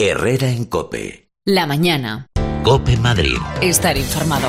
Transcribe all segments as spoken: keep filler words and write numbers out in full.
Herrera en COPE. La mañana. COPE Madrid. Estar informado.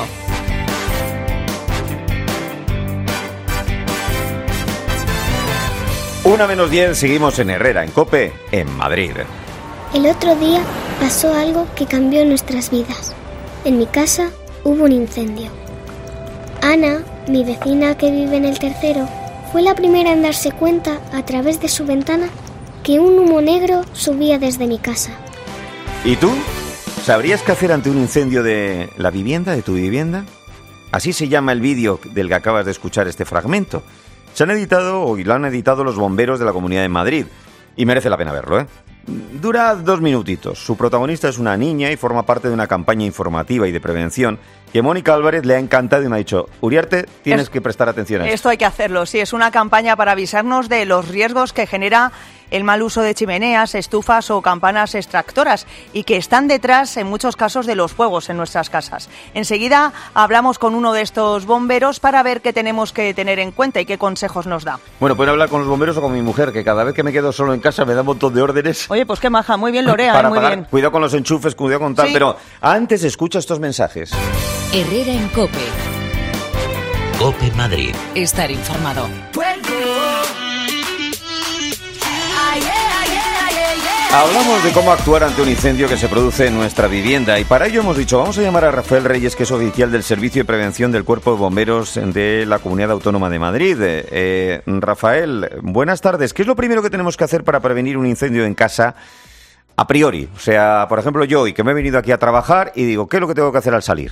Una menos diez, seguimos en Herrera en COPE, en Madrid. El otro día pasó algo que cambió nuestras vidas. En mi casa hubo un incendio. Ana, mi vecina que vive en el tercero, fue la primera en darse cuenta, a través de su ventana, que un humo negro subía desde mi casa. ¿Y tú? ¿Sabrías qué hacer ante un incendio de la vivienda, de tu vivienda? Así se llama el vídeo del que acabas de escuchar este fragmento. Se han editado, o lo han editado los bomberos de la Comunidad de Madrid, y merece la pena verlo, ¿eh? Dura dos minutitos. Su protagonista es una niña y forma parte de una campaña informativa y de prevención que Mónica Álvarez le ha encantado y me ha dicho: Uriarte, tienes es, que prestar atención a esto. Esto hay que hacerlo, sí, es una campaña para avisarnos de los riesgos que genera el mal uso de chimeneas, estufas o campanas extractoras y que están detrás, en muchos casos, de los fuegos en nuestras casas. Enseguida hablamos con uno de estos bomberos para ver qué tenemos que tener en cuenta y qué consejos nos da. Bueno, pueden hablar con los bomberos o con mi mujer, que cada vez que me quedo solo en casa me da un montón de órdenes. Oye, pues qué maja, muy bien Lorea, para muy pagar. bien. Cuidado con los enchufes, cuidado con tal, sí. Pero antes escucha estos mensajes. Herrera en COPE. COPE Madrid. Estar informado. Hablamos de cómo actuar ante un incendio que se produce en nuestra vivienda y para ello hemos dicho, vamos a llamar a Rafael Reyes, que es oficial del Servicio de Prevención del Cuerpo de Bomberos de la Comunidad Autónoma de Madrid. Eh, Rafael, buenas tardes. ¿Qué es lo primero que tenemos que hacer para prevenir un incendio en casa a priori? O sea, por ejemplo, yo hoy que me he venido aquí a trabajar y digo, ¿qué es lo que tengo que hacer al salir?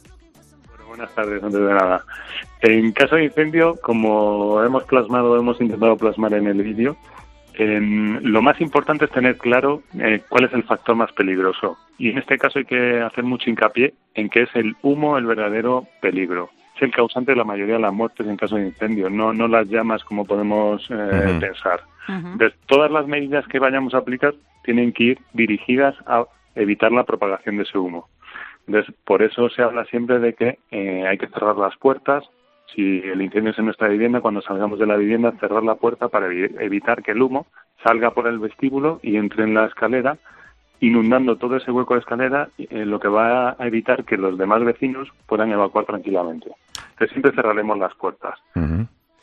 Bueno, buenas tardes, antes de nada. En caso de incendio, como hemos plasmado, hemos intentado plasmar en el vídeo, Eh, lo más importante es tener claro eh, cuál es el factor más peligroso. Y en este caso hay que hacer mucho hincapié en que es el humo el verdadero peligro. Es el causante de la mayoría de las muertes en caso de incendio, no, no las llamas como podemos eh, uh-huh. pensar. Uh-huh. Entonces, todas las medidas que vayamos a aplicar tienen que ir dirigidas a evitar la propagación de ese humo. Entonces, por eso se habla siempre de que eh, hay que cerrar las puertas. Si el incendio es en nuestra vivienda, cuando salgamos de la vivienda, cerrar la puerta para evitar que el humo salga por el vestíbulo y entre en la escalera, inundando todo ese hueco de escalera, eh, lo que va a evitar que los demás vecinos puedan evacuar tranquilamente. Entonces siempre cerraremos las puertas. Uh-huh.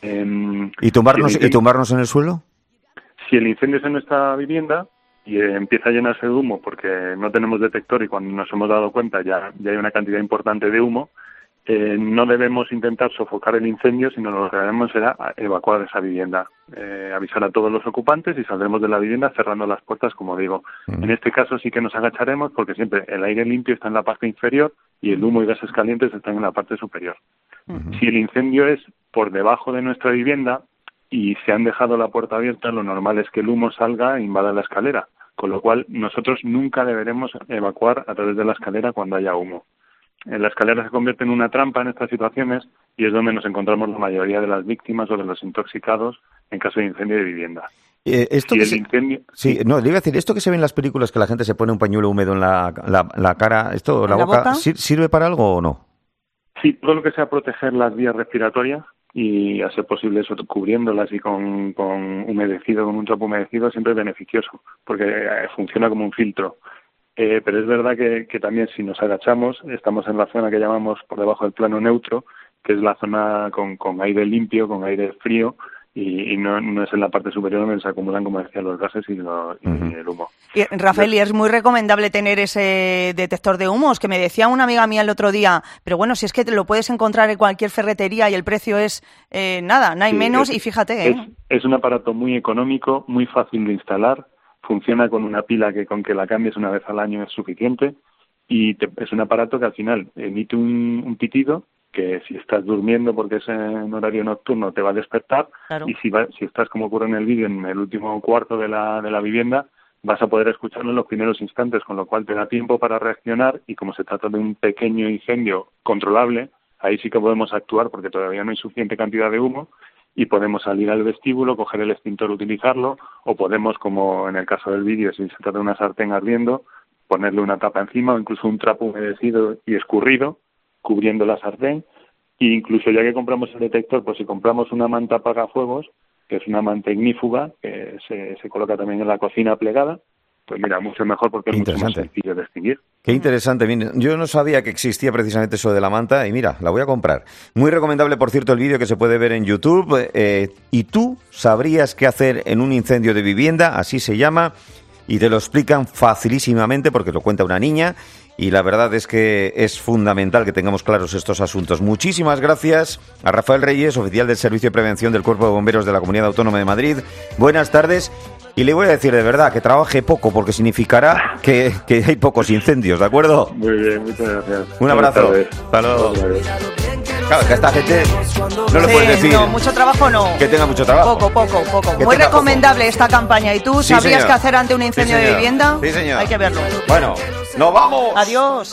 Eh, ¿Y tumbarnos, si incendio, ¿Y tumbarnos en el suelo? Si el incendio es en nuestra vivienda y eh, empieza a llenarse de humo porque no tenemos detector y cuando nos hemos dado cuenta ya, ya hay una cantidad importante de humo, Eh, no debemos intentar sofocar el incendio, sino lo que debemos será evacuar esa vivienda, eh, avisar a todos los ocupantes y saldremos de la vivienda cerrando las puertas, como digo. Uh-huh. En este caso sí que nos agacharemos porque siempre el aire limpio está en la parte inferior y el humo y gases calientes están en la parte superior. Uh-huh. Si el incendio es por debajo de nuestra vivienda y se han dejado la puerta abierta, lo normal es que el humo salga e invada la escalera, con lo cual nosotros nunca deberemos evacuar a través de la escalera cuando haya humo. La escalera se convierte en una trampa en estas situaciones y es donde nos encontramos la mayoría de las víctimas o de los intoxicados en caso de incendio de vivienda. Eh, esto si que el se... incendio... Sí, no, le iba a decir, esto que se ve en las películas que la gente se pone un pañuelo húmedo en la, la, la cara, esto, la, ¿La boca, boca? ¿sirve para algo o no? Sí, todo lo que sea proteger las vías respiratorias y a ser posible eso, cubriéndolas y con, con humedecido, con un trapo humedecido, siempre es beneficioso, porque eh, funciona como un filtro. Eh, pero es verdad que, que también si nos agachamos, estamos en la zona que llamamos por debajo del plano neutro, que es la zona con, con aire limpio, con aire frío, y, y no, no es en la parte superior donde se acumulan, como decía, los gases y, lo, y uh-huh. el humo. Y, Rafael, y es muy recomendable tener ese detector de humos, que me decía una amiga mía el otro día, pero bueno, si es que te lo puedes encontrar en cualquier ferretería y el precio es eh, nada, no hay sí, menos, es, y fíjate. Es, ¿eh? es un aparato muy económico, muy fácil de instalar. Funciona con una pila que con que la cambies una vez al año es suficiente y te, es un aparato que al final emite un, un pitido que si estás durmiendo porque es en horario nocturno te va a despertar claro. y si, va, si estás como ocurre en el vídeo en el último cuarto de la, de la vivienda vas a poder escucharlo en los primeros instantes, con lo cual te da tiempo para reaccionar y como se trata de un pequeño incendio controlable, ahí sí que podemos actuar porque todavía no hay suficiente cantidad de humo y podemos salir al vestíbulo, coger el extintor, utilizarlo, o podemos, como en el caso del vídeo, si se trata de una sartén ardiendo, ponerle una tapa encima o incluso un trapo humedecido y escurrido, cubriendo la sartén, e incluso ya que compramos el detector, pues si compramos una manta apagafuegos, que es una manta ignífuga, que se, se coloca también en la cocina plegada, pues mira, mucho mejor porque es mucho más sencillo de extinguir. Qué interesante. Yo no sabía que existía precisamente eso de la manta y mira, la voy a comprar. Muy recomendable, por cierto, el vídeo que se puede ver en YouTube. Eh, ¿Y tú sabrías qué hacer en un incendio de vivienda? Así se llama. Y te lo explican facilísimamente porque lo cuenta una niña. Y la verdad es que es fundamental que tengamos claros estos asuntos. Muchísimas gracias a Rafael Reyes, oficial del Servicio de Prevención del Cuerpo de Bomberos de la Comunidad Autónoma de Madrid. Buenas tardes. Y le voy a decir de verdad que trabaje poco porque significará que, que hay pocos incendios, ¿de acuerdo? Muy bien, muchas gracias. Un abrazo. Hasta luego. Claro, que a esta gente no le sí, puedes decir... No, mucho trabajo no. Que tenga mucho trabajo. Poco, poco, poco. Que Muy recomendable poco. esta campaña. ¿Y tú Sí, sabrías señor. qué hacer ante un incendio Sí, de vivienda? Sí, señor. Hay que verlo. Bueno, ¡nos vamos! Adiós.